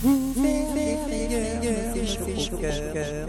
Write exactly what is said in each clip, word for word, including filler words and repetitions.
Vous faire des frayeurs, des chaud au cœur.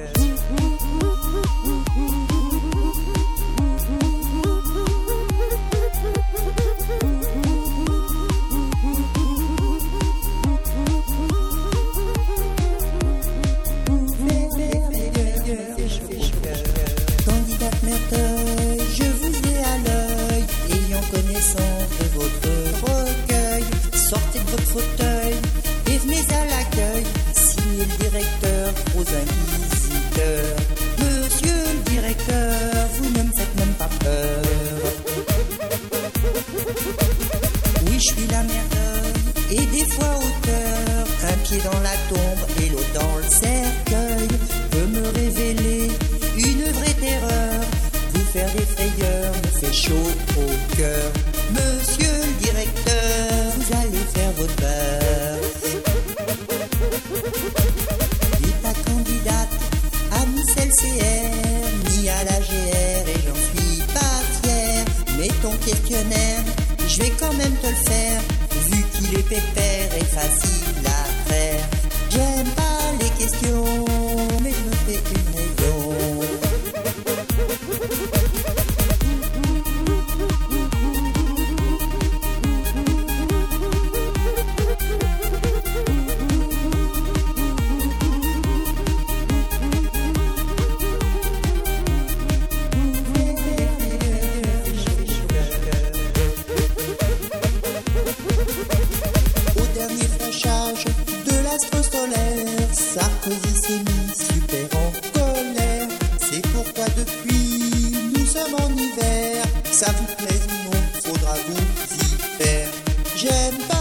Candidate Merteuil, je vous ai à l'œil, ayant connaissance de votre recueil. Sortez de votre fauteuil et venez à l'accueil, signez le directeur aux inquisiteurs. Monsieur le directeur, vous ne me faites même pas peur. Oui, je suis la Merteuil, et des fois auteur, un pied dans la tombe et l'autre dans le cercueil, peut me révéler une vraie terreur. Vous faire des frayeurs me fait chaud au cœur. Monsieur le directeur, vous allez faire votre beurre. Et ta candidate à Miss L C R, ni à la G R, et j'en suis pas fier. Mais ton questionnaire, je vais quand même te le faire, vu qu'il est pépère et facile à faire. J'aime pas les questions, mais je me fais une raison. De l'astre solaire, Sarkozy s'est mis super en colère. C'est pourquoi depuis nous sommes en hiver. Ça vous plaise ou non, faudra vous y faire. J'aime pas